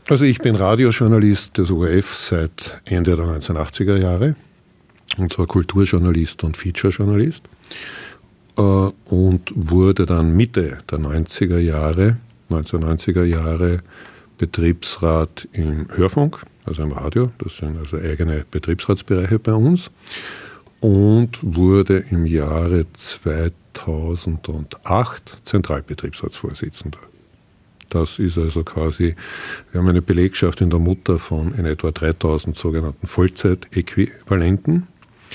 Also ich bin Radiojournalist des ORF seit Ende der 1980er Jahre, und zwar Kulturjournalist und Featurejournalist, und wurde dann Mitte der 1990er Jahre Betriebsrat im Hörfunk, also im Radio, das sind also eigene Betriebsratsbereiche bei uns, und wurde im Jahre 2008 Zentralbetriebsratsvorsitzender. Das ist also quasi, wir haben eine Belegschaft in der Mutter von in etwa 3000 sogenannten Vollzeitäquivalenten.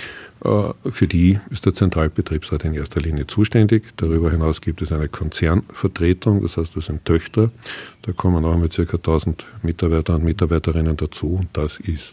Für die ist der Zentralbetriebsrat in erster Linie zuständig. Darüber hinaus gibt es eine Konzernvertretung, das heißt, das sind Töchter. Da kommen auch mit ca. 1000 Mitarbeiter und Mitarbeiterinnen dazu. Und das ist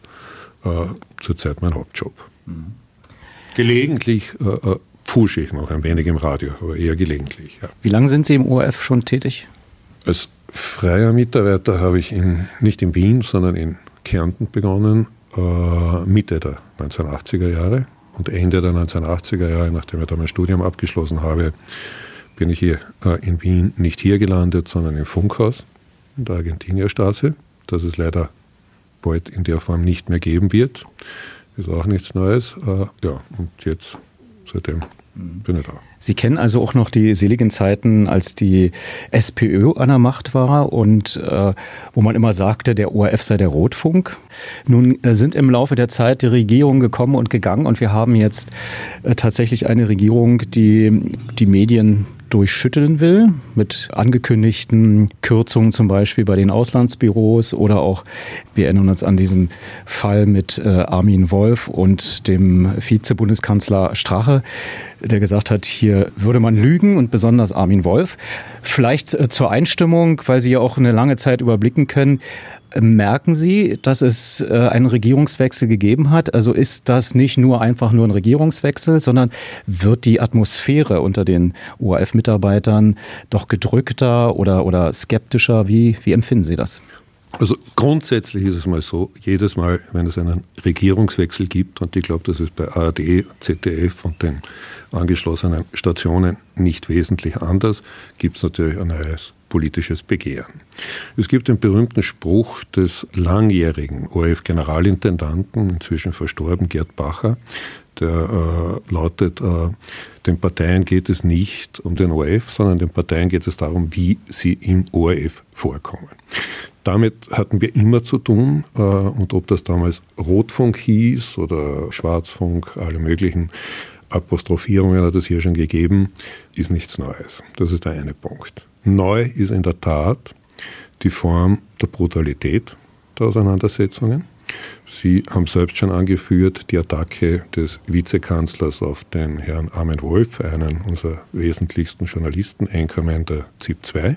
zurzeit mein Hauptjob. Mhm. Gelegentlich pfusche ich noch ein wenig im Radio, aber eher gelegentlich. Ja. Wie lange sind Sie im ORF schon tätig? Als freier Mitarbeiter habe ich nicht in Wien, sondern in Kärnten begonnen, Mitte der 1980er Jahre. Und Ende der 1980er Jahre, nachdem ich da mein Studium abgeschlossen habe, bin ich hier in Wien nicht hier gelandet, sondern im Funkhaus in der Argentinierstraße, das es leider bald in der Form nicht mehr geben wird. Ist auch nichts Neues. Ja, und jetzt, seitdem bin ich da. Sie kennen also auch noch die seligen Zeiten, als die SPÖ an der Macht war und wo man immer sagte, der ORF sei der Rotfunk. Nun sind im Laufe der Zeit die Regierungen gekommen und gegangen und wir haben jetzt tatsächlich eine Regierung, die die Medien durchschütteln will, mit angekündigten Kürzungen zum Beispiel bei den Auslandsbüros oder auch, wir erinnern uns an diesen Fall mit Armin Wolf und dem Vizebundeskanzler Strache, der gesagt hat, hier würde man lügen und besonders Armin Wolf. Vielleicht zur Einstimmung, weil Sie ja auch eine lange Zeit überblicken können, merken Sie, dass es einen Regierungswechsel gegeben hat? Also ist das nicht einfach nur ein Regierungswechsel, sondern wird die Atmosphäre unter den ORF-Mitarbeitern doch gedrückter oder skeptischer? Wie empfinden Sie das? Also grundsätzlich ist es mal so, jedes Mal, wenn es einen Regierungswechsel gibt, und ich glaube, das ist bei ARD, ZDF und den angeschlossenen Stationen nicht wesentlich anders, gibt es natürlich ein neues politisches Begehren. Es gibt den berühmten Spruch des langjährigen ORF-Generalintendanten, inzwischen verstorben, Gerd Bacher, der lautet, den Parteien geht es nicht um den ORF, sondern den Parteien geht es darum, wie sie im ORF vorkommen. Damit hatten wir immer zu tun, und ob das damals Rotfunk hieß oder Schwarzfunk, alle möglichen Apostrophierungen hat es hier schon gegeben, ist nichts Neues. Das ist der eine Punkt. Neu ist in der Tat die Form der Brutalität der Auseinandersetzungen. Sie haben selbst schon angeführt, die Attacke des Vizekanzlers auf den Herrn Armin Wolf, einen unserer wesentlichsten Journalisten, Anchorman der ZIP 2.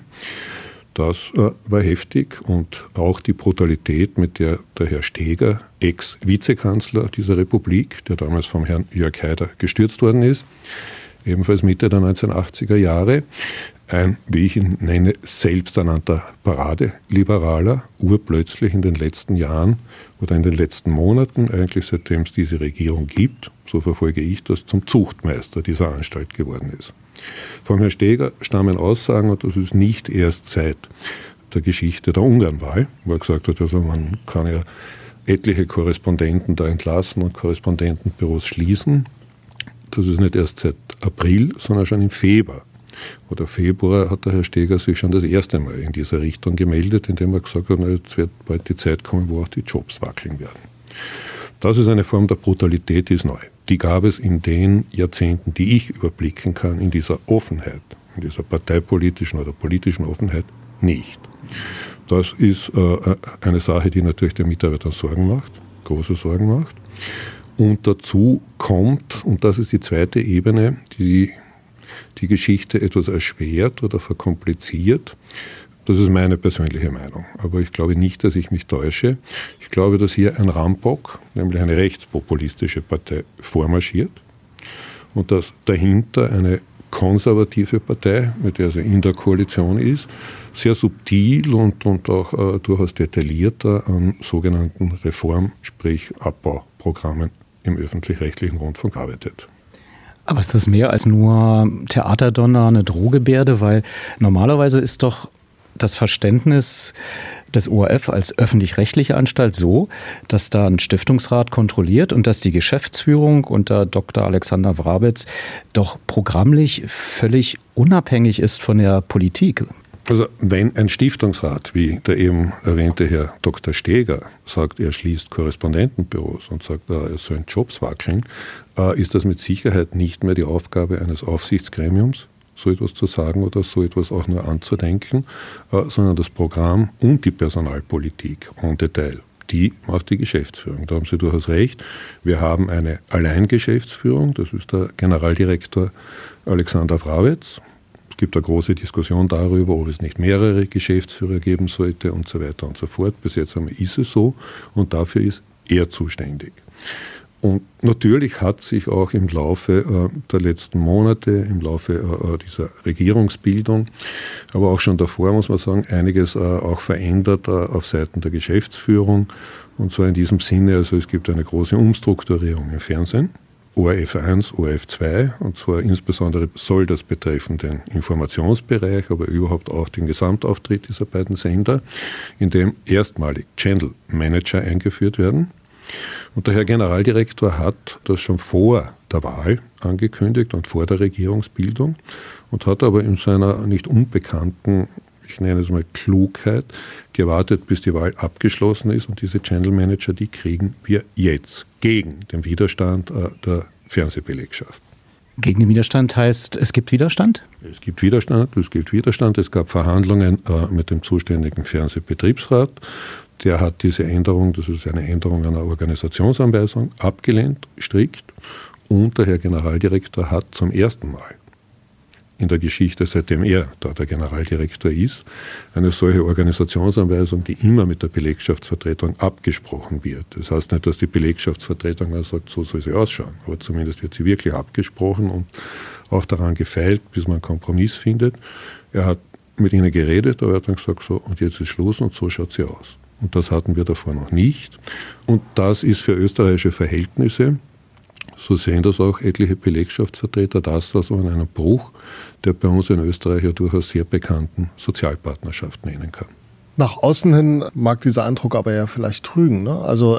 Das war heftig, und auch die Brutalität, mit der der Herr Steger, Ex-Vizekanzler dieser Republik, der damals vom Herrn Jörg Haider gestürzt worden ist, ebenfalls Mitte der 1980er Jahre, ein, wie ich ihn nenne, selbsternannter Paradeliberaler, urplötzlich in den letzten Jahren oder in den letzten Monaten, eigentlich seitdem es diese Regierung gibt, so verfolge ich das, zum Zuchtmeister dieser Anstalt geworden ist. Vom Herrn Steger stammen Aussagen, und das ist nicht erst seit der Geschichte der Ungarnwahl, wo er gesagt hat, also man kann ja etliche Korrespondenten da entlassen und Korrespondentenbüros schließen. Das ist nicht erst seit April, sondern schon im Februar. Oder Februar hat der Herr Steger sich schon das erste Mal in dieser Richtung gemeldet, indem er gesagt hat, na, jetzt wird bald die Zeit kommen, wo auch die Jobs wackeln werden. Das ist eine Form der Brutalität, die ist neu. Die gab es in den Jahrzehnten, die ich überblicken kann, in dieser Offenheit, in dieser parteipolitischen oder politischen Offenheit nicht. Das ist eine Sache, die natürlich den Mitarbeitern Sorgen macht, große Sorgen macht. Und dazu kommt, und das ist die zweite Ebene, die Geschichte etwas erschwert oder verkompliziert. Das ist meine persönliche Meinung. Aber ich glaube nicht, dass ich mich täusche. Ich glaube, dass hier ein Rampok, nämlich eine rechtspopulistische Partei, vormarschiert und dass dahinter eine konservative Partei, mit der sie in der Koalition ist, sehr subtil und auch durchaus detaillierter an sogenannten Reform-, sprich Abbauprogrammen im öffentlich-rechtlichen Rundfunk arbeitet. Aber ist das mehr als nur Theaterdonner, eine Drohgebärde? Weil normalerweise ist doch das Verständnis des ORF als öffentlich-rechtliche Anstalt so, dass da ein Stiftungsrat kontrolliert und dass die Geschäftsführung unter Dr. Alexander Wrabetz doch programmlich völlig unabhängig ist von der Politik. Also wenn ein Stiftungsrat, wie der eben erwähnte Herr Dr. Steger, sagt, er schließt Korrespondentenbüros und sagt, es sollen Jobs wackeln, ist das mit Sicherheit nicht mehr die Aufgabe eines Aufsichtsgremiums, so etwas zu sagen oder so etwas auch nur anzudenken, sondern das Programm und die Personalpolitik en Detail. Die macht die Geschäftsführung. Da haben Sie durchaus recht. Wir haben eine Alleingeschäftsführung, das ist der Generaldirektor Alexander Wrabetz. Es gibt eine große Diskussion darüber, ob es nicht mehrere Geschäftsführer geben sollte und so weiter und so fort. Bis jetzt ist es so und dafür ist er zuständig. Und natürlich hat sich auch im Laufe der letzten Monate, im Laufe dieser Regierungsbildung, aber auch schon davor, muss man sagen, einiges auch verändert auf Seiten der Geschäftsführung. Und zwar in diesem Sinne, also es gibt eine große Umstrukturierung im Fernsehen. ORF 1, ORF 2, und zwar insbesondere soll das betreffen den Informationsbereich, aber überhaupt auch den Gesamtauftritt dieser beiden Sender, in dem erstmalig Channel Manager eingeführt werden. Und der Herr Generaldirektor hat das schon vor der Wahl angekündigt und vor der Regierungsbildung und hat aber in seiner nicht unbekannten, ich nenne es mal Klugheit, gewartet, bis die Wahl abgeschlossen ist, und diese Channel Manager, die kriegen wir jetzt gegen den Widerstand der Fernsehbelegschaft. Gegen den Widerstand heißt, es gibt Widerstand? Es gibt Widerstand. Es gab Verhandlungen mit dem zuständigen Fernsehbetriebsrat. Der hat diese Änderung, das ist eine Änderung einer Organisationsanweisung, abgelehnt, strikt. Und der Herr Generaldirektor hat zum ersten Mal in der Geschichte, seitdem er da der Generaldirektor ist, eine solche Organisationsanweisung, die immer mit der Belegschaftsvertretung abgesprochen wird. Das heißt nicht, dass die Belegschaftsvertretung dann sagt, so soll sie ausschauen, aber zumindest wird sie wirklich abgesprochen und auch daran gefeilt, bis man einen Kompromiss findet. Er hat mit ihnen geredet, aber er hat dann gesagt, so, und jetzt ist Schluss und so schaut sie aus. Und das hatten wir davor noch nicht. Und das ist für österreichische Verhältnisse, so sehen das auch etliche Belegschaftsvertreter, das, was man einen Bruch der bei uns in Österreich ja durchaus sehr bekannten Sozialpartnerschaft nennen kann. Nach außen hin mag dieser Eindruck aber ja vielleicht trügen, ne? Also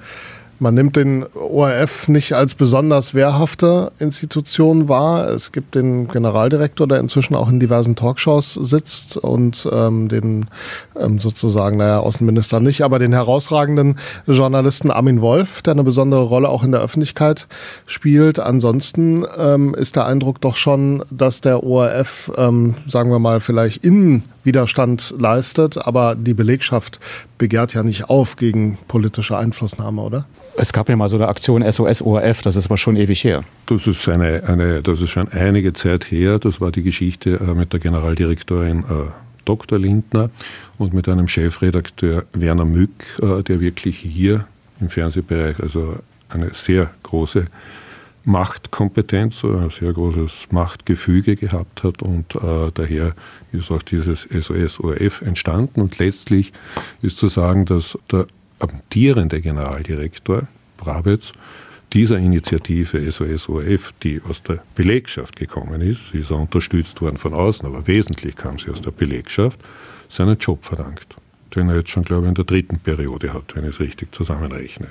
man nimmt den ORF nicht als besonders wehrhafte Institution wahr. Es gibt den Generaldirektor, der inzwischen auch in diversen Talkshows sitzt, und den sozusagen, Außenminister nicht, aber den herausragenden Journalisten Armin Wolf, der eine besondere Rolle auch in der Öffentlichkeit spielt. Ansonsten ist der Eindruck doch schon, dass der ORF, sagen wir mal, vielleicht Widerstand leistet, aber die Belegschaft begehrt ja nicht auf gegen politische Einflussnahme, oder? Es gab ja mal so eine Aktion SOS ORF, das ist aber schon ewig her. Das ist das ist schon einige Zeit her. Das war die Geschichte mit der Generaldirektorin Dr. Lindner und mit einem Chefredakteur Werner Mück, der wirklich hier im Fernsehbereich also eine sehr große Machtkompetenz, ein sehr großes Machtgefüge gehabt hat, und daher ist auch dieses SOS ORF entstanden. Und letztlich ist zu sagen, dass der amtierende Generaldirektor Wrabetz dieser Initiative SOS ORF, die aus der Belegschaft gekommen ist, sie ist auch unterstützt worden von außen, aber wesentlich kam sie aus der Belegschaft, seinen Job verdankt, den er jetzt schon, glaube ich, in der 3. Periode hat, wenn ich es richtig zusammenrechne.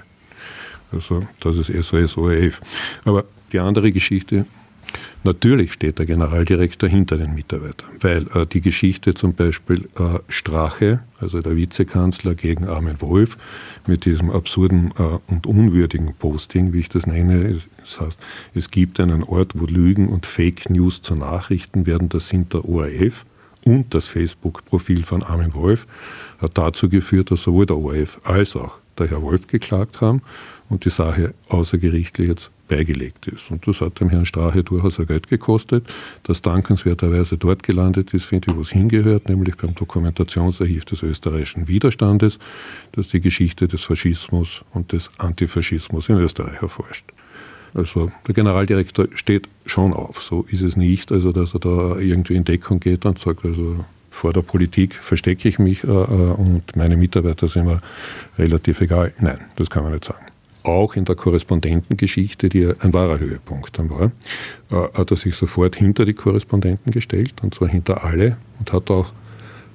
Also das ist SOS ORF. Aber die andere Geschichte, natürlich steht der Generaldirektor hinter den Mitarbeitern, weil die Geschichte zum Beispiel Strache, also der Vizekanzler gegen Armin Wolf, mit diesem absurden und unwürdigen Posting, wie ich das nenne, das heißt, es gibt einen Ort, wo Lügen und Fake News zu Nachrichten werden, das sind der ORF und das Facebook-Profil von Armin Wolf, hat dazu geführt, dass sowohl der ORF als auch der Herr Wolf geklagt haben und die Sache außergerichtlich jetzt beigelegt ist. Und das hat dem Herrn Strache durchaus ein Geld gekostet, das dankenswerterweise dort gelandet ist, finde ich, wo es hingehört, nämlich beim Dokumentationsarchiv des österreichischen Widerstandes, das die Geschichte des Faschismus und des Antifaschismus in Österreich erforscht. Also der Generaldirektor steht schon auf, so ist es nicht, also dass er da irgendwie in Deckung geht und sagt, also vor der Politik verstecke ich mich und meine Mitarbeiter sind mir relativ egal. Nein, das kann man nicht sagen. Auch in der Korrespondentengeschichte, die ein wahrer Höhepunkt dann war, hat er sich sofort hinter die Korrespondenten gestellt, und zwar hinter alle, und hat auch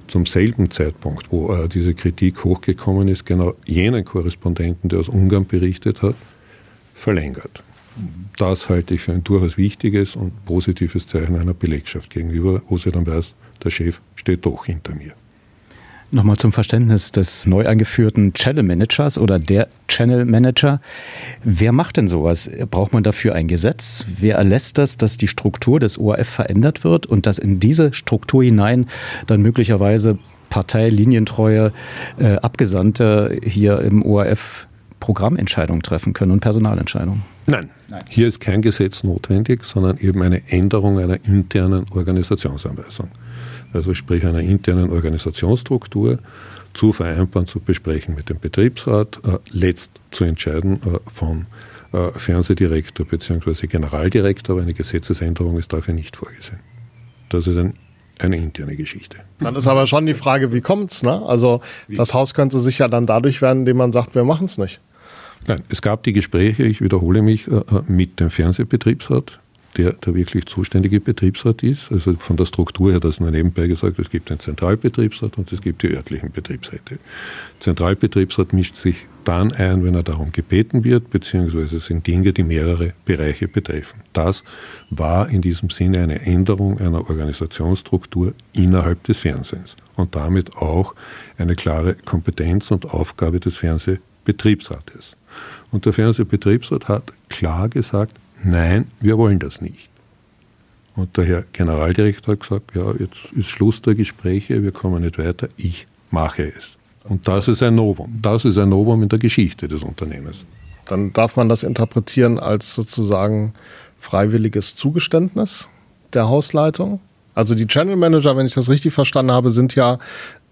zum selben Zeitpunkt, wo diese Kritik hochgekommen ist, genau jenen Korrespondenten, der aus Ungarn berichtet hat, verlängert. Das halte ich für ein durchaus wichtiges und positives Zeichen einer Belegschaft gegenüber, wo sie dann weiß, der Chef steht doch hinter mir. Nochmal zum Verständnis des neu eingeführten Channel Managers oder der Channel Manager. Wer macht denn sowas? Braucht man dafür ein Gesetz? Wer erlässt das, dass die Struktur des ORF verändert wird und dass in diese Struktur hinein dann möglicherweise parteilinientreue Abgesandte hier im ORF Programmentscheidungen treffen können und Personalentscheidungen? Nein, hier ist kein Gesetz notwendig, sondern eben eine Änderung einer internen Organisationsanweisung. Also sprich einer internen Organisationsstruktur zu vereinbaren, zu besprechen mit dem Betriebsrat, letzt zu entscheiden vom Fernsehdirektor bzw. Generaldirektor, aber eine Gesetzesänderung ist dafür nicht vorgesehen. Das ist eine interne Geschichte. Dann ist aber schon die Frage, wie kommt's, ne? Also das Haus könnte sich ja dann dadurch werden, indem man sagt, wir machen es nicht. Nein, es gab die Gespräche, ich wiederhole mich, mit dem Fernsehbetriebsrat, der wirklich zuständige Betriebsrat ist. Also von der Struktur her, das nur nebenbei gesagt, es gibt den Zentralbetriebsrat und es gibt die örtlichen Betriebsräte. Der Zentralbetriebsrat mischt sich dann ein, wenn er darum gebeten wird, beziehungsweise es sind Dinge, die mehrere Bereiche betreffen. Das war in diesem Sinne eine Änderung einer Organisationsstruktur innerhalb des Fernsehens und damit auch eine klare Kompetenz und Aufgabe des Fernsehbetriebsrates. Und der Fernsehbetriebsrat hat klar gesagt, nein, wir wollen das nicht. Und der Herr Generaldirektor hat gesagt, ja, jetzt ist Schluss der Gespräche, wir kommen nicht weiter, ich mache es. Und das ist ein Novum. Das ist ein Novum in der Geschichte des Unternehmens. Dann darf man das interpretieren als sozusagen freiwilliges Zugeständnis der Hausleitung. Also die Channel Manager, wenn ich das richtig verstanden habe, sind ja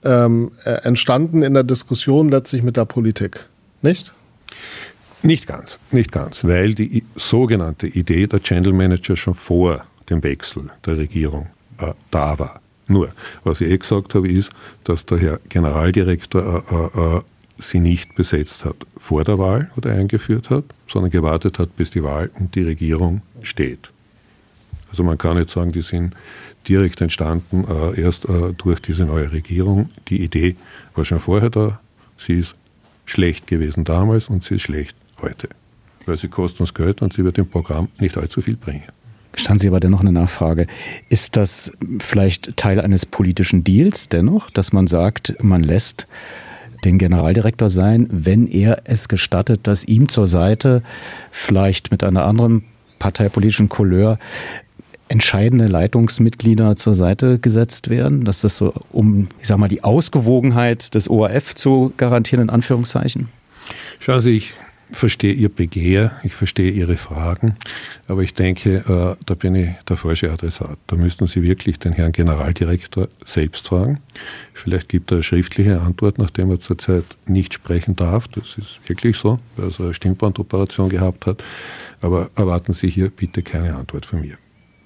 entstanden in der Diskussion letztlich mit der Politik, nicht? Nicht ganz, weil die sogenannte Idee der Channel Manager schon vor dem Wechsel der Regierung da war. Nur, was ich gesagt habe, ist, dass der Herr Generaldirektor sie nicht besetzt hat vor der Wahl oder eingeführt hat, sondern gewartet hat, bis die Wahl und die Regierung steht. Also man kann nicht sagen, die sind direkt entstanden erst durch diese neue Regierung. Die Idee war schon vorher da, sie ist schlecht gewesen damals und sie ist schlecht heute. Weil sie kostet uns Geld und sie wird im Programm nicht allzu viel bringen. Gestatten Sie aber dennoch eine Nachfrage. Ist das vielleicht Teil eines politischen Deals dennoch, dass man sagt, man lässt den Generaldirektor sein, wenn er es gestattet, dass ihm zur Seite vielleicht mit einer anderen parteipolitischen Couleur entscheidende Leitungsmitglieder zur Seite gesetzt werden? Dass das so, um, ich sag mal, die Ausgewogenheit des ORF zu garantieren, in Anführungszeichen? Schauen Sie, ich verstehe Ihr Begehr, ich verstehe Ihre Fragen, aber ich denke, da bin ich der falsche Adressat. Da müssten Sie wirklich den Herrn Generaldirektor selbst fragen. Vielleicht gibt er eine schriftliche Antwort, nachdem er zurzeit nicht sprechen darf. Das ist wirklich so, weil er eine Stimmbandoperation gehabt hat. Aber erwarten Sie hier bitte keine Antwort von mir.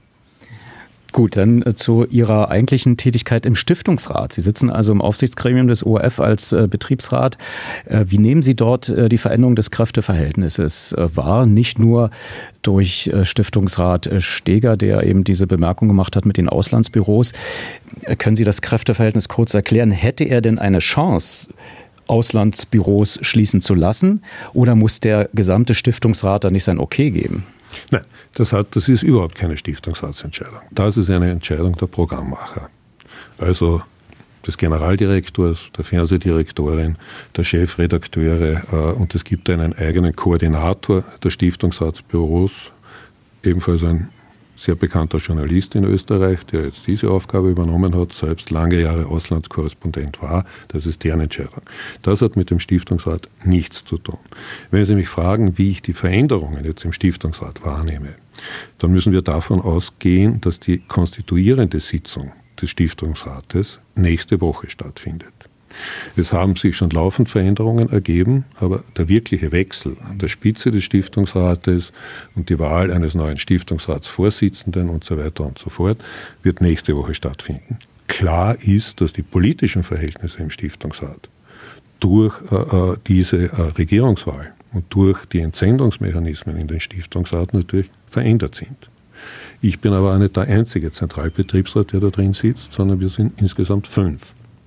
Gut, dann zu Ihrer eigentlichen Tätigkeit im Stiftungsrat. Sie sitzen also im Aufsichtsgremium des ORF als Betriebsrat. Wie nehmen Sie dort die Veränderung des Kräfteverhältnisses wahr? Nicht nur durch Stiftungsrat Steger, der eben diese Bemerkung gemacht hat mit den Auslandsbüros. Können Sie das Kräfteverhältnis kurz erklären? Hätte er denn eine Chance, Auslandsbüros schließen zu lassen? Oder muss der gesamte Stiftungsrat da nicht sein Okay geben? Nein, das ist überhaupt keine Stiftungsratsentscheidung. Das ist eine Entscheidung der Programmmacher. Also des Generaldirektors, der Fernsehdirektorin, der Chefredakteure und es gibt einen eigenen Koordinator der Stiftungsratsbüros, ebenfalls ein sehr bekannter Journalist in Österreich, der jetzt diese Aufgabe übernommen hat, selbst lange Jahre Auslandskorrespondent war. Das ist deren Entscheidung. Das hat mit dem Stiftungsrat nichts zu tun. Wenn Sie mich fragen, wie ich die Veränderungen jetzt im Stiftungsrat wahrnehme, dann müssen wir davon ausgehen, dass die konstituierende Sitzung des Stiftungsrates nächste Woche stattfindet. Es haben sich schon laufend Veränderungen ergeben, aber der wirkliche Wechsel an der Spitze des Stiftungsrates und die Wahl eines neuen Stiftungsratsvorsitzenden und so weiter und so fort wird nächste Woche stattfinden. Klar ist, dass die politischen Verhältnisse im Stiftungsrat durch diese Regierungswahl und durch die Entsendungsmechanismen in den Stiftungsrat natürlich verändert sind. Ich bin aber auch nicht der einzige Zentralbetriebsrat, der da drin sitzt, sondern wir sind insgesamt 5.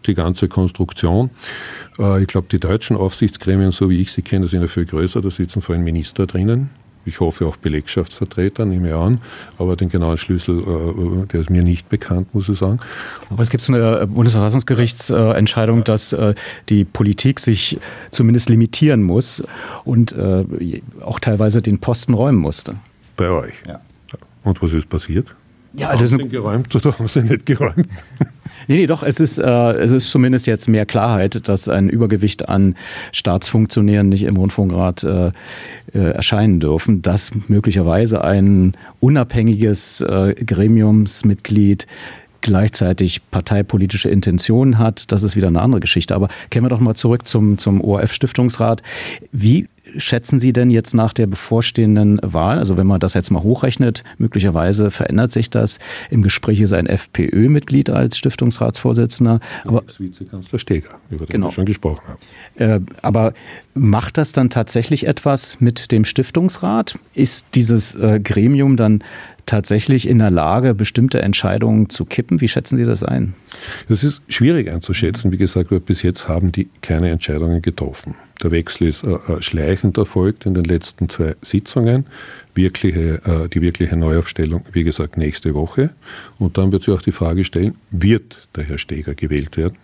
die ganze Konstruktion. Ich glaube, die deutschen Aufsichtsgremien, so wie ich sie kenne, sind ja viel größer. Da sitzen vor allem Minister drinnen. Ich hoffe auch Belegschaftsvertreter, nehme ich an. Aber den genauen Schlüssel, der ist mir nicht bekannt, muss ich sagen. Aber es gibt so eine Bundesverfassungsgerichtsentscheidung, dass die Politik sich zumindest limitieren muss und auch teilweise den Posten räumen musste. Bei euch? Ja. Und was ist passiert? Ja, haben Sie geräumt oder haben Sie nicht geräumt? Nee, doch, es ist zumindest jetzt mehr Klarheit, dass ein Übergewicht an Staatsfunktionären nicht im Rundfunkrat erscheinen dürfen, dass möglicherweise ein unabhängiges Gremiumsmitglied gleichzeitig parteipolitische Intentionen hat. Das ist wieder eine andere Geschichte. Aber kehren wir doch mal zurück zum ORF-Stiftungsrat. Wie schätzen Sie denn jetzt nach der bevorstehenden Wahl, also wenn man das jetzt mal hochrechnet, möglicherweise verändert sich das. Im Gespräch ist ein FPÖ-Mitglied als Stiftungsratsvorsitzender. Aber Vizekanzler Steger, über den wir schon gesprochen haben. Aber macht das dann tatsächlich etwas mit dem Stiftungsrat? Ist dieses Gremium dann tatsächlich in der Lage, bestimmte Entscheidungen zu kippen? Wie schätzen Sie das ein? Das ist schwierig einzuschätzen. Wie gesagt, weil bis jetzt haben die keine Entscheidungen getroffen. Der Wechsel ist schleichend erfolgt in den letzten 2 Sitzungen. Die wirkliche Neuaufstellung, wie gesagt, nächste Woche. Und dann wird sich auch die Frage stellen, wird der Herr Steger gewählt werden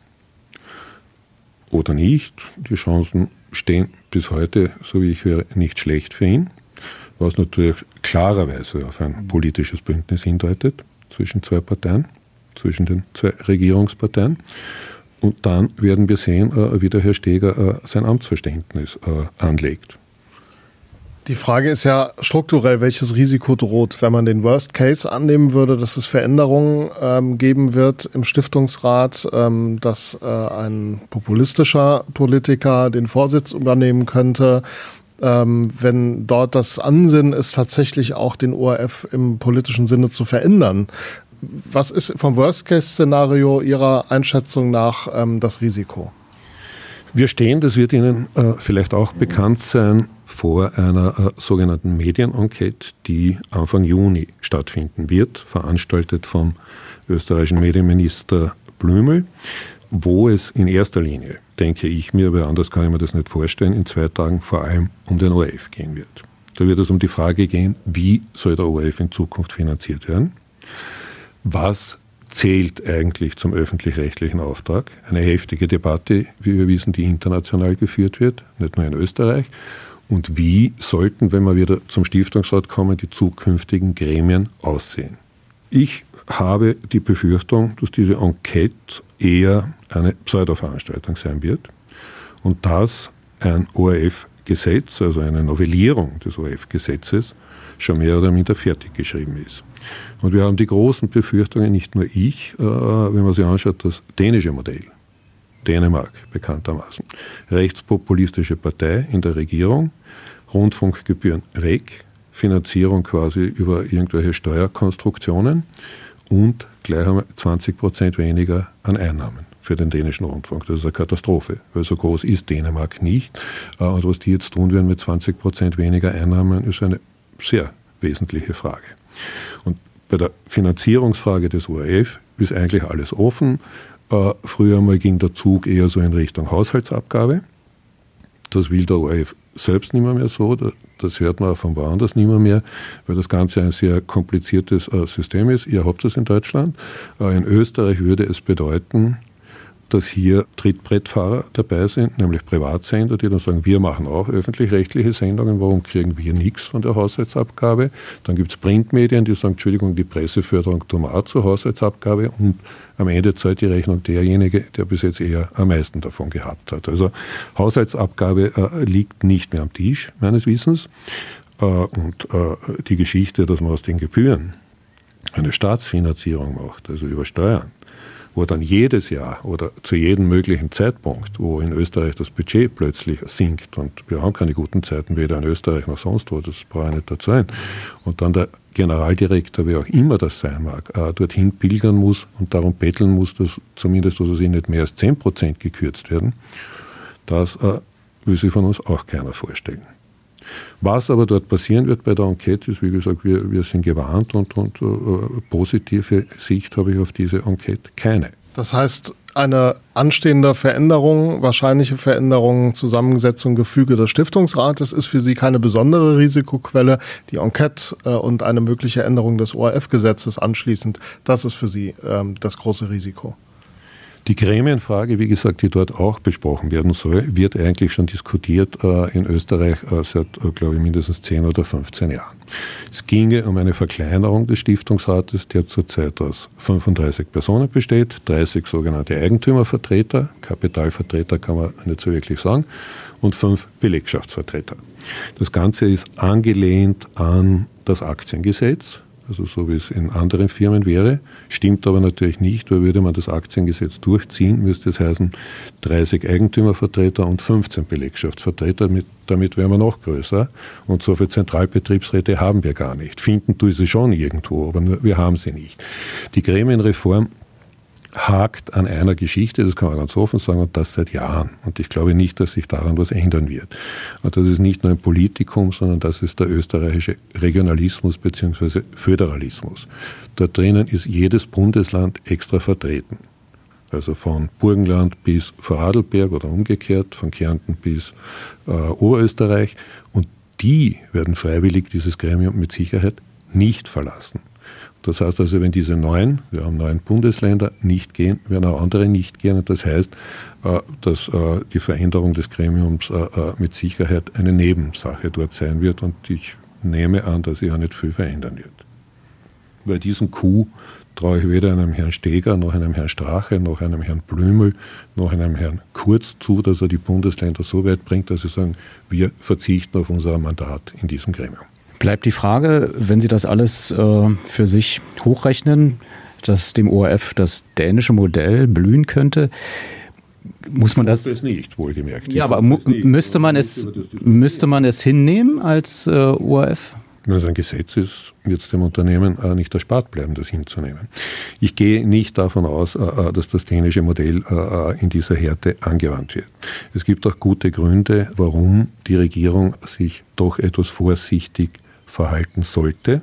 oder nicht? Die Chancen stehen bis heute, so wie ich höre, nicht schlecht für ihn. Was natürlich klarerweise auf ein politisches Bündnis hindeutet zwischen 2 Parteien, zwischen den 2 Regierungsparteien. Und dann werden wir sehen, wie der Herr Steger sein Amtsverständnis anlegt. Die Frage ist ja strukturell, welches Risiko droht, wenn man den Worst Case annehmen würde, dass es Veränderungen geben wird im Stiftungsrat, dass ein populistischer Politiker den Vorsitz übernehmen könnte. Wenn dort das Ansinnen ist, tatsächlich auch den ORF im politischen Sinne zu verändern. Was ist vom Worst-Case-Szenario Ihrer Einschätzung nach das Risiko? Wir stehen, das wird Ihnen vielleicht auch bekannt sein, vor einer sogenannten Medienenquete, die Anfang Juni stattfinden wird, veranstaltet vom österreichischen Medienminister Blümel, wo es in erster Linie, denke ich mir, aber anders kann ich mir das nicht vorstellen, in 2 Tagen vor allem um den ORF gehen wird. Da wird es um die Frage gehen, wie soll der ORF in Zukunft finanziert werden? Was zählt eigentlich zum öffentlich-rechtlichen Auftrag? Eine heftige Debatte, wie wir wissen, die international geführt wird, nicht nur in Österreich. Und wie sollten, wenn wir wieder zum Stiftungsrat kommen, die zukünftigen Gremien aussehen? Ich habe die Befürchtung, dass diese Enquete eher eine Pseudo-Veranstaltung sein wird und dass ein ORF-Gesetz, also eine Novellierung des ORF-Gesetzes, schon mehr oder minder fertig geschrieben ist. Und wir haben die großen Befürchtungen, nicht nur ich, wenn man sich anschaut, das dänische Modell, Dänemark bekanntermaßen, rechtspopulistische Partei in der Regierung, Rundfunkgebühren weg, Finanzierung quasi über irgendwelche Steuerkonstruktionen und gleich einmal 20% weniger an Einnahmen für den dänischen Rundfunk. Das ist eine Katastrophe, weil so groß ist Dänemark nicht. Und was die jetzt tun werden mit 20% weniger Einnahmen, ist eine sehr wesentliche Frage. Und bei der Finanzierungsfrage des ORF ist eigentlich alles offen. Früher einmal ging der Zug eher so in Richtung Haushaltsabgabe. Das will der ORF selbst nicht mehr so. Das hört man auch von woanders nicht mehr, weil das Ganze ein sehr kompliziertes System ist. Ihr habt das in Deutschland. In Österreich würde es bedeuten, dass hier Trittbrettfahrer dabei sind, nämlich Privatsender, die dann sagen, wir machen auch öffentlich-rechtliche Sendungen, warum kriegen wir nichts von der Haushaltsabgabe? Dann gibt es Printmedien, die sagen, Entschuldigung, die Presseförderung tun wir auch zur Haushaltsabgabe und am Ende zahlt die Rechnung derjenige, der bis jetzt eher am meisten davon gehabt hat. Also Haushaltsabgabe liegt nicht mehr am Tisch, meines Wissens. Und die Geschichte, dass man aus den Gebühren eine Staatsfinanzierung macht, also über Steuern, wo dann jedes Jahr oder zu jedem möglichen Zeitpunkt, wo in Österreich das Budget plötzlich sinkt und wir haben keine guten Zeiten, weder in Österreich noch sonst wo, das brauche ich nicht dazu ein, und dann der Generaldirektor, wer auch immer das sein mag, dorthin pilgern muss und darum betteln muss, dass zumindest nicht mehr als 10% gekürzt werden, das will sich von uns auch keiner vorstellen. Was aber dort passieren wird bei der Enquete ist, wie gesagt, wir sind gewarnt und positive Sicht habe ich auf diese Enquete keine. Das heißt, eine anstehende Veränderung, wahrscheinliche Veränderung, Zusammensetzung, Gefüge des Stiftungsrates ist für Sie keine besondere Risikoquelle. Die Enquete und eine mögliche Änderung des ORF-Gesetzes anschließend, das ist für Sie das große Risiko. Die Gremienfrage, wie gesagt, die dort auch besprochen werden soll, wird eigentlich schon diskutiert in Österreich seit, glaube ich, mindestens 10 oder 15 Jahren. Es ginge um eine Verkleinerung des Stiftungsrates, der zurzeit aus 35 Personen besteht, 30 sogenannte Eigentümervertreter, Kapitalvertreter kann man nicht so wirklich sagen, und 5 Belegschaftsvertreter. Das Ganze ist angelehnt an das Aktiengesetz, also so wie es in anderen Firmen wäre, stimmt aber natürlich nicht, weil würde man das Aktiengesetz durchziehen, müsste es heißen 30 Eigentümervertreter und 15 Belegschaftsvertreter, damit wären wir noch größer und so viele Zentralbetriebsräte haben wir gar nicht. Finden tue sie schon irgendwo, aber nur, wir haben sie nicht. Die Gremienreform hakt an einer Geschichte, das kann man ganz offen sagen, und das seit Jahren. Und ich glaube nicht, dass sich daran was ändern wird. Und das ist nicht nur ein Politikum, sondern das ist der österreichische Regionalismus bzw. Föderalismus. Dort drinnen ist jedes Bundesland extra vertreten. Also von Burgenland bis Vorarlberg oder umgekehrt, von Kärnten bis Oberösterreich. Und die werden freiwillig dieses Gremium mit Sicherheit nicht verlassen. Das heißt also, wenn diese wir haben 9 Bundesländer, nicht gehen, werden auch andere nicht gehen. Und das heißt, dass die Veränderung des Gremiums mit Sicherheit eine Nebensache dort sein wird. Und ich nehme an, dass sich auch nicht viel verändern wird. Bei diesem Coup traue ich weder einem Herrn Steger, noch einem Herrn Strache, noch einem Herrn Blümel, noch einem Herrn Kurz zu, dass er die Bundesländer so weit bringt, dass sie sagen, wir verzichten auf unser Mandat in diesem Gremium. Bleibt die Frage, wenn Sie das alles für sich hochrechnen, dass dem ORF das dänische Modell blühen könnte, muss man das... Das nicht, wohlgemerkt. Ja, aber müsste man es hinnehmen als ORF? Wenn es ein Gesetz ist, wird es dem Unternehmen nicht erspart bleiben, das hinzunehmen. Ich gehe nicht davon aus, dass das dänische Modell in dieser Härte angewandt wird. Es gibt auch gute Gründe, warum die Regierung sich doch etwas vorsichtig verhalten sollte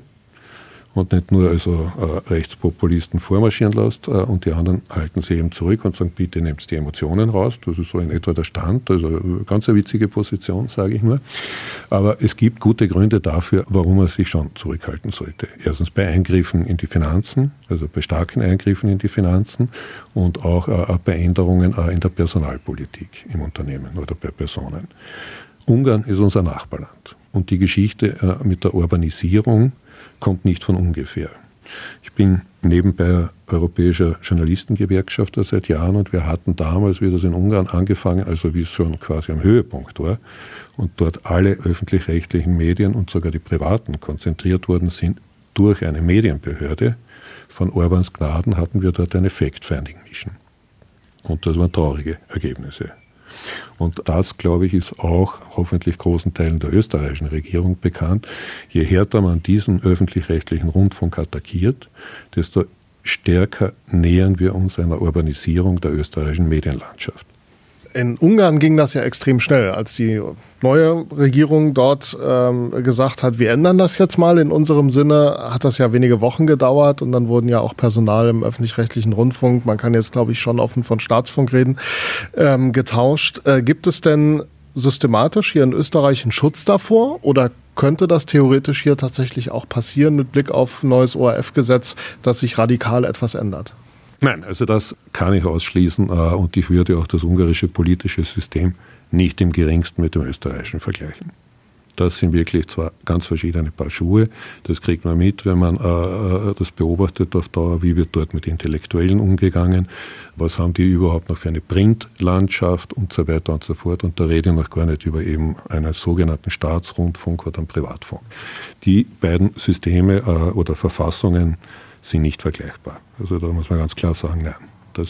und nicht nur Rechtspopulisten vormarschieren lässt und die anderen halten sie eben zurück und sagen, bitte nehmt die Emotionen raus. Das ist so in etwa der Stand, also ganz eine witzige Position, sage ich nur. Aber es gibt gute Gründe dafür, warum man sich schon zurückhalten sollte. Erstens bei Eingriffen in die Finanzen, also bei starken Eingriffen in die Finanzen und auch bei Änderungen in der Personalpolitik im Unternehmen oder bei Personen. Ungarn ist unser Nachbarland und die Geschichte mit der Urbanisierung kommt nicht von ungefähr. Ich bin nebenbei europäischer Journalistengewerkschafter seit Jahren und wir hatten damals, wie das in Ungarn angefangen, also wie es schon quasi am Höhepunkt war und dort alle öffentlich-rechtlichen Medien und sogar die privaten konzentriert worden sind durch eine Medienbehörde. Von Orbáns Gnaden hatten wir dort eine Fact-Finding-Mission. Und das waren traurige Ergebnisse. Und das, glaube ich, ist auch hoffentlich großen Teilen der österreichischen Regierung bekannt. Je härter man diesen öffentlich-rechtlichen Rundfunk attackiert, desto stärker nähern wir uns einer Urbanisierung der österreichischen Medienlandschaft. In Ungarn ging das ja extrem schnell, als die neue Regierung dort gesagt hat, wir ändern das jetzt mal in unserem Sinne, hat das ja wenige Wochen gedauert und dann wurden ja auch Personal im öffentlich-rechtlichen Rundfunk, man kann jetzt glaube ich schon offen von Staatsfunk reden, getauscht. Gibt es denn systematisch hier in Österreich einen Schutz davor oder könnte das theoretisch hier tatsächlich auch passieren mit Blick auf neues ORF-Gesetz, dass sich radikal etwas ändert? Nein, also das kann ich ausschließen und ich würde auch das ungarische politische System nicht im geringsten mit dem österreichischen vergleichen. Das sind wirklich zwar ganz verschiedene Paar Schuhe, das kriegt man mit, wenn man das beobachtet auf Dauer, wie wird dort mit Intellektuellen umgegangen, was haben die überhaupt noch für eine Printlandschaft und so weiter und so fort. Und da rede ich noch gar nicht über eben einen sogenannten Staatsrundfunk oder einen Privatfunk. Die beiden Systeme oder Verfassungen sind nicht vergleichbar. Also da muss man ganz klar sagen, nein,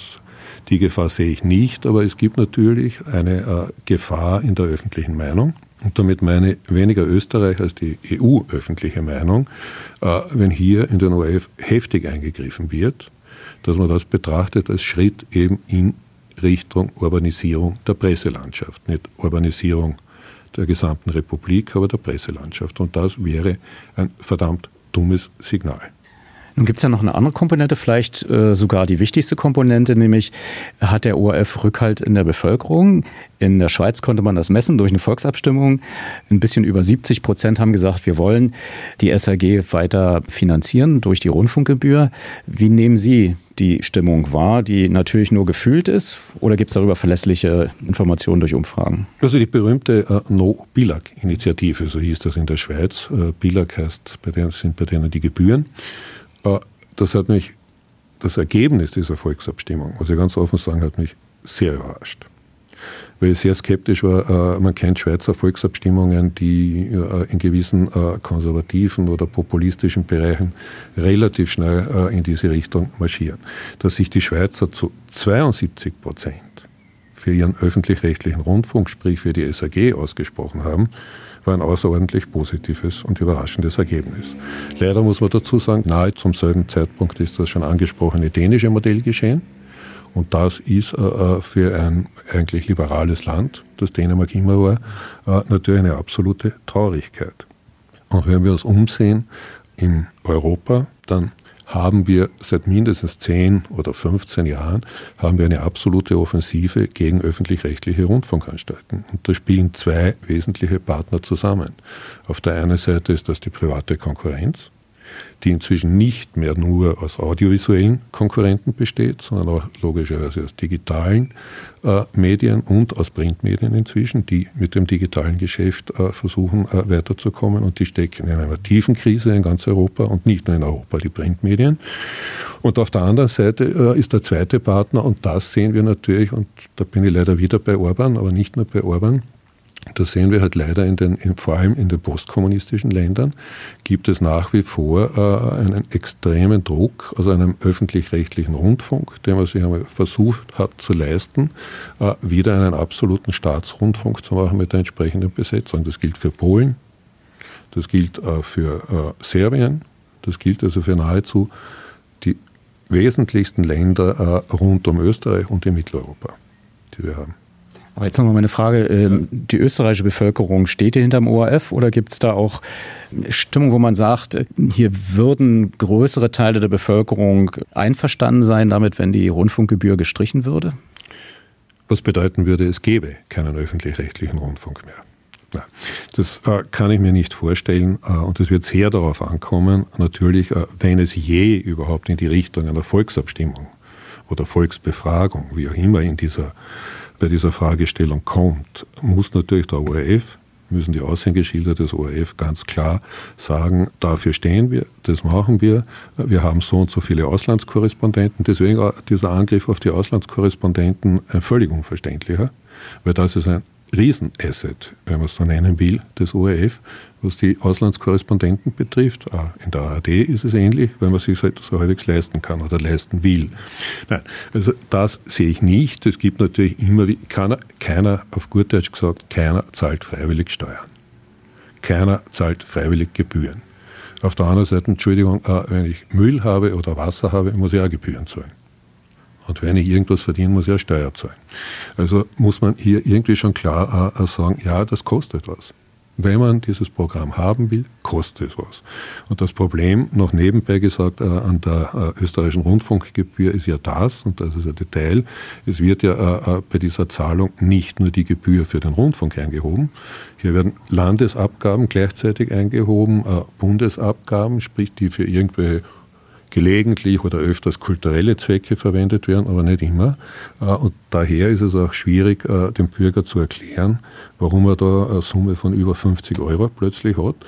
die Gefahr sehe ich nicht, aber es gibt natürlich eine Gefahr in der öffentlichen Meinung. Und damit meine ich weniger Österreich als die EU-öffentliche Meinung, wenn hier in den ORF heftig eingegriffen wird, dass man das betrachtet als Schritt eben in Richtung Urbanisierung der Presselandschaft. Nicht Urbanisierung der gesamten Republik, aber der Presselandschaft. Und das wäre ein verdammt dummes Signal. Nun gibt es ja noch eine andere Komponente, vielleicht sogar die wichtigste Komponente, nämlich hat der ORF Rückhalt in der Bevölkerung. In der Schweiz konnte man das messen durch eine Volksabstimmung. Ein bisschen über 70% haben gesagt, wir wollen die SRG weiter finanzieren durch die Rundfunkgebühr. Wie nehmen Sie die Stimmung wahr, die natürlich nur gefühlt ist, oder gibt es darüber verlässliche Informationen durch Umfragen? Also die berühmte No-Billag-Initiative, so hieß das in der Schweiz. Billag heißt, sind bei denen die Gebühren. Das hat mich, das Ergebnis dieser Volksabstimmung, muss ich ganz offen sagen, hat mich sehr überrascht. Weil ich sehr skeptisch war. Man kennt Schweizer Volksabstimmungen, die in gewissen konservativen oder populistischen Bereichen relativ schnell in diese Richtung marschieren. Dass sich die Schweizer zu 72% für ihren öffentlich-rechtlichen Rundfunk, sprich für die SRG, ausgesprochen haben, war ein außerordentlich positives und überraschendes Ergebnis. Leider muss man dazu sagen, nahe zum selben Zeitpunkt ist das schon angesprochene dänische Modell geschehen. Und das ist für ein eigentlich liberales Land, das Dänemark immer war, natürlich eine absolute Traurigkeit. Und wenn wir uns umsehen in Europa, dann haben wir seit mindestens 10 oder 15 Jahren haben wir eine absolute Offensive gegen öffentlich-rechtliche Rundfunkanstalten. Und da spielen zwei wesentliche Partner zusammen. Auf der einen Seite ist das die private Konkurrenz, die inzwischen nicht mehr nur aus audiovisuellen Konkurrenten besteht, sondern auch logischerweise aus digitalen Medien und aus Printmedien inzwischen, die mit dem digitalen Geschäft versuchen weiterzukommen, und die stecken in einer tiefen Krise in ganz Europa und nicht nur in Europa, die Printmedien. Und auf der anderen Seite ist der zweite Partner, und das sehen wir natürlich, und da bin ich leider wieder bei Orban, aber nicht nur bei Orban. Das sehen wir halt leider vor allem in den postkommunistischen Ländern, gibt es nach wie vor einen extremen Druck aus einem öffentlich-rechtlichen Rundfunk, den man sich einmal versucht hat zu leisten, wieder einen absoluten Staatsrundfunk zu machen mit der entsprechenden Besetzung. Das gilt für Polen, das gilt für Serbien, das gilt also für nahezu die wesentlichsten Länder rund um Österreich und in Mitteleuropa, die wir haben. Aber jetzt nochmal meine Frage, die österreichische Bevölkerung, steht die hinterm ORF, oder gibt es da auch Stimmung, wo man sagt, hier würden größere Teile der Bevölkerung einverstanden sein damit, wenn die Rundfunkgebühr gestrichen würde? Was bedeuten würde, es gäbe keinen öffentlich-rechtlichen Rundfunk mehr. Nein, das kann ich mir nicht vorstellen, und es wird sehr darauf ankommen, natürlich, wenn es je überhaupt in die Richtung einer Volksabstimmung oder Volksbefragung, wie auch immer bei dieser Fragestellung kommt, muss natürlich der ORF, müssen die Aushängeschilder des ORF ganz klar sagen, dafür stehen wir, das machen wir haben so und so viele Auslandskorrespondenten, deswegen dieser Angriff auf die Auslandskorrespondenten ein völlig unverständlicher, weil das ist ein Riesenasset, wenn man es so nennen will, des ORF, was die Auslandskorrespondenten betrifft. In der ARD ist es ähnlich, weil man sich so halbwegs leisten kann oder leisten will. Nein, also das sehe ich nicht. Es gibt natürlich immer, keiner, auf gut Deutsch gesagt, keiner zahlt freiwillig Steuern. Keiner zahlt freiwillig Gebühren. Auf der anderen Seite, Entschuldigung, wenn ich Müll habe oder Wasser habe, muss ich auch Gebühren zahlen. Und wenn ich irgendwas verdiene, muss ich auch Steuer zahlen. Also muss man hier irgendwie schon klar sagen, ja, das kostet was. Wenn man dieses Programm haben will, kostet es was. Und das Problem, noch nebenbei gesagt, an der österreichischen Rundfunkgebühr ist ja das, und das ist ein Detail, es wird ja bei dieser Zahlung nicht nur die Gebühr für den Rundfunk eingehoben, hier werden Landesabgaben gleichzeitig eingehoben, Bundesabgaben, sprich die für irgendwelche gelegentlich oder öfters kulturelle Zwecke verwendet werden, aber nicht immer. Und daher ist es auch schwierig, dem Bürger zu erklären, warum er da eine Summe von über 50 € plötzlich hat,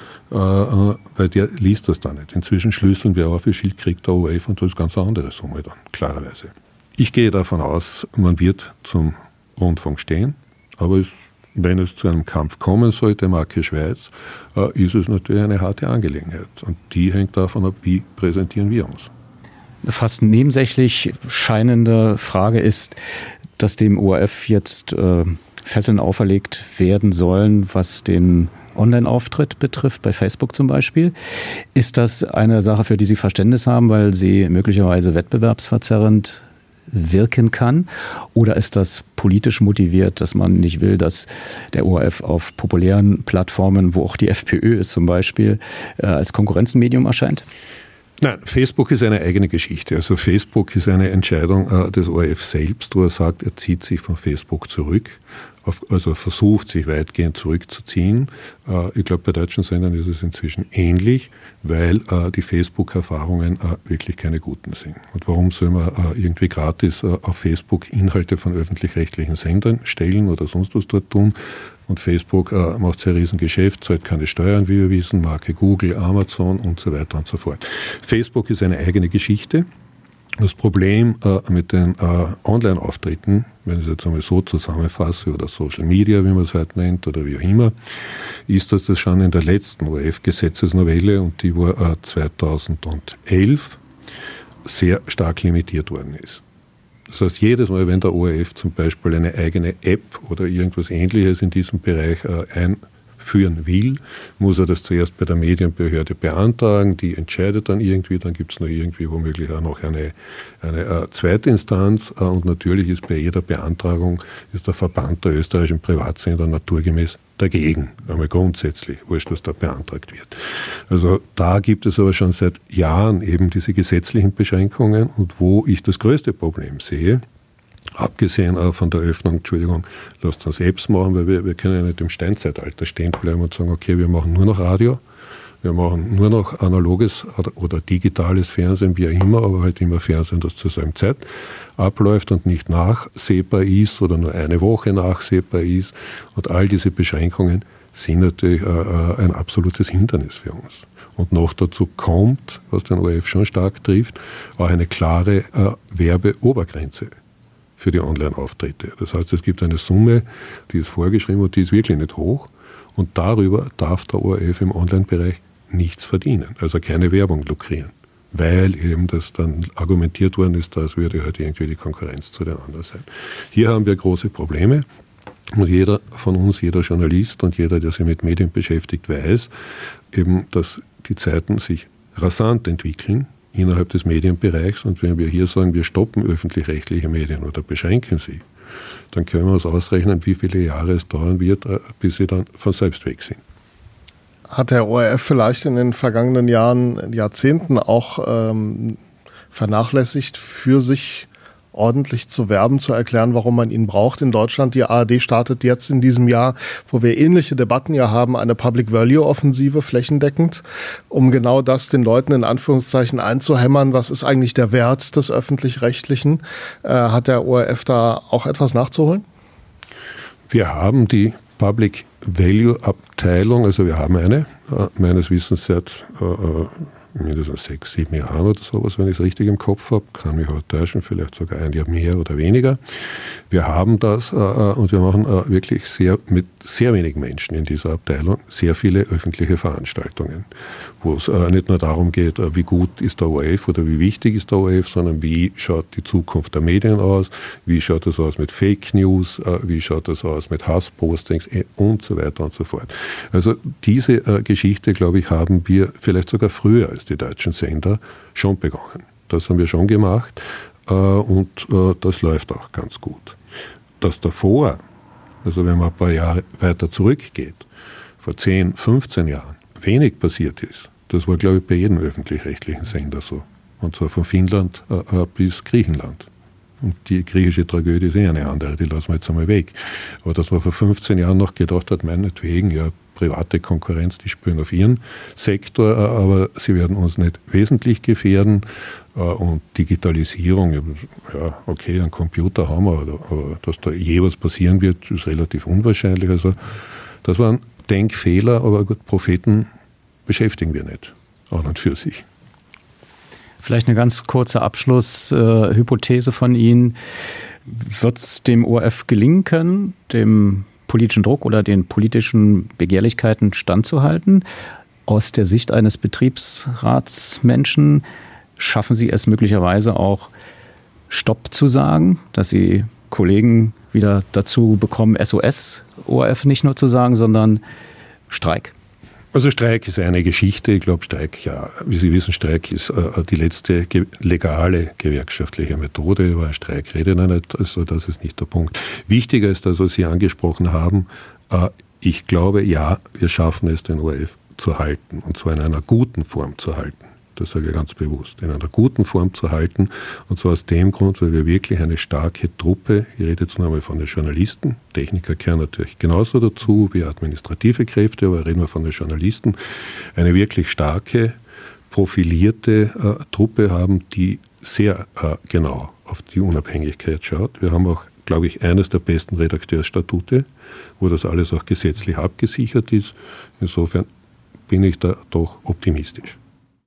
weil der liest das dann nicht. Inzwischen schlüsseln wir auf, wie viel kriegt der ORF, und das ist ganz eine andere Summe dann, klarerweise. Ich gehe davon aus, man wird zum Rundfunk stehen, aber wenn es zu einem Kampf kommen sollte, Marke Schweiz, ist es natürlich eine harte Angelegenheit. Und die hängt davon ab, wie präsentieren wir uns. Eine fast nebensächlich scheinende Frage ist, dass dem ORF jetzt Fesseln auferlegt werden sollen, was den Online-Auftritt betrifft, bei Facebook zum Beispiel. Ist das eine Sache, für die Sie Verständnis haben, weil sie möglicherweise wettbewerbsverzerrend wirken kann? Oder ist das politisch motiviert, dass man nicht will, dass der ORF auf populären Plattformen, wo auch die FPÖ ist zum Beispiel, als Konkurrenzmedium erscheint? Nein, Facebook ist eine eigene Geschichte. Also Facebook ist eine Entscheidung des ORF selbst, wo er sagt, er zieht sich von Facebook zurück, also versucht sich weitgehend zurückzuziehen. Ich glaube, bei deutschen Sendern ist es inzwischen ähnlich, weil die Facebook-Erfahrungen wirklich keine guten sind. Und warum soll man irgendwie gratis auf Facebook Inhalte von öffentlich-rechtlichen Sendern stellen oder sonst was dort tun? Und Facebook macht sehr Riesengeschäft, zahlt keine Steuern, wie wir wissen, Marke Google, Amazon und so weiter und so fort. Facebook ist eine eigene Geschichte. Das Problem mit den Online-Auftritten, wenn ich es jetzt einmal so zusammenfasse, oder Social Media, wie man es heute nennt, oder wie auch immer, ist, dass das schon in der letzten ORF-Gesetzesnovelle, und die war 2011, sehr stark limitiert worden ist. Das heißt, jedes Mal, wenn der ORF zum Beispiel eine eigene App oder irgendwas Ähnliches in diesem Bereich einführen will, muss er das zuerst bei der Medienbehörde beantragen, die entscheidet dann irgendwie, dann gibt es noch irgendwie womöglich auch noch eine zweite Instanz, und natürlich ist bei jeder Beantragung ist der Verband der österreichischen Privatsender naturgemäß dagegen, einmal grundsätzlich, wurscht, was da beantragt wird. Also da gibt es aber schon seit Jahren eben diese gesetzlichen Beschränkungen, und wo ich das größte Problem sehe, abgesehen von der Öffnung, lasst uns Apps machen, weil wir können ja nicht im Steinzeitalter stehen bleiben und sagen, okay, wir machen nur noch Radio, wir machen nur noch analoges oder digitales Fernsehen, wie auch immer, aber halt immer Fernsehen, das zur selben Zeit abläuft und nicht nachsehbar ist oder nur eine Woche nachsehbar ist. Und all diese Beschränkungen sind natürlich ein absolutes Hindernis für uns. Und noch dazu kommt, was den ORF schon stark trifft, auch eine klare Werbeobergrenze für die Online-Auftritte. Das heißt, es gibt eine Summe, die ist vorgeschrieben und die ist wirklich nicht hoch. Und darüber darf der ORF im Online-Bereich nichts verdienen, also keine Werbung lukrieren, weil eben das dann argumentiert worden ist, das würde halt irgendwie die Konkurrenz zu den anderen sein. Hier haben wir große Probleme, und jeder von uns, jeder Journalist und jeder, der sich mit Medien beschäftigt, weiß eben, dass die Zeiten sich rasant entwickeln innerhalb des Medienbereichs, und wenn wir hier sagen, wir stoppen öffentlich-rechtliche Medien oder beschränken sie, dann können wir uns ausrechnen, wie viele Jahre es dauern wird, bis sie dann von selbst weg sind. Hat der ORF vielleicht in den vergangenen Jahren, Jahrzehnten auch vernachlässigt, für sich ordentlich zu werben, zu erklären, warum man ihn braucht in Deutschland? Die ARD startet jetzt in diesem Jahr, wo wir ähnliche Debatten ja haben, eine Public-Value-Offensive flächendeckend, um genau das den Leuten in Anführungszeichen einzuhämmern. Was ist eigentlich der Wert des Öffentlich-Rechtlichen? Hat der ORF da auch etwas nachzuholen? Wir haben die Public-Value-Abteilung, also wir haben eine, meines Wissens seit mindestens 6, 7 Jahren oder sowas, wenn ich es richtig im Kopf habe, kann mich auch täuschen, vielleicht sogar ein Jahr mehr oder weniger. Wir haben das und wir machen wirklich mit sehr wenigen Menschen in dieser Abteilung sehr viele öffentliche Veranstaltungen, wo es nicht nur darum geht, wie gut ist der ORF oder wie wichtig ist der ORF, sondern wie schaut die Zukunft der Medien aus, wie schaut das aus mit Fake News, wie schaut das aus mit Hasspostings und so weiter und so fort. Also diese Geschichte, glaube ich, haben wir vielleicht sogar früher als die deutschen Sender schon begonnen. Das haben wir schon gemacht und das läuft auch ganz gut. Das davor, also wenn man ein paar Jahre weiter zurückgeht, vor 10, 15 Jahren, wenig passiert ist, das war, glaube ich, bei jedem öffentlich-rechtlichen Sender so. Und zwar von Finnland bis Griechenland. Und die griechische Tragödie ist eine andere, die lassen wir jetzt einmal weg. Aber dass man vor 15 Jahren noch gedacht hat, meinetwegen, ja, private Konkurrenz, die spielen auf ihren Sektor, aber sie werden uns nicht wesentlich gefährden. Und Digitalisierung, ja, okay, einen Computer haben wir, aber dass da je was passieren wird, ist relativ unwahrscheinlich. Also das waren Denkfehler, aber gut, Propheten beschäftigen wir nicht, auch nicht für sich. Vielleicht eine ganz kurze Abschlusshypothese von Ihnen. Wird es dem ORF gelingen können, dem politischen Druck oder den politischen Begehrlichkeiten standzuhalten? Aus der Sicht eines Betriebsratsmenschen schaffen Sie es möglicherweise auch, Stopp zu sagen, dass Sie Kollegen wieder dazu bekommen, SOS ORF nicht nur zu sagen, sondern Streik? Also Streik ist eine Geschichte. Ich glaube, Streik, ja, wie Sie wissen, Streik ist die letzte legale gewerkschaftliche Methode. Über einen Streik rede ich nicht, also das ist nicht der Punkt. Wichtiger ist, also Sie angesprochen haben, ich glaube, ja, wir schaffen es, den ORF zu halten, und zwar in einer guten Form zu halten. das sage ich ganz bewusst, in einer guten Form zu halten. Und zwar aus dem Grund, weil wir wirklich eine starke Truppe, ich rede jetzt noch einmal von den Journalisten, Techniker gehören natürlich genauso dazu wie administrative Kräfte, aber reden wir von den Journalisten, eine wirklich starke, profilierte Truppe haben, die sehr genau auf die Unabhängigkeit schaut. Wir haben auch, glaube ich, eines der besten Redakteursstatute, wo das alles auch gesetzlich abgesichert ist. Insofern bin ich da doch optimistisch.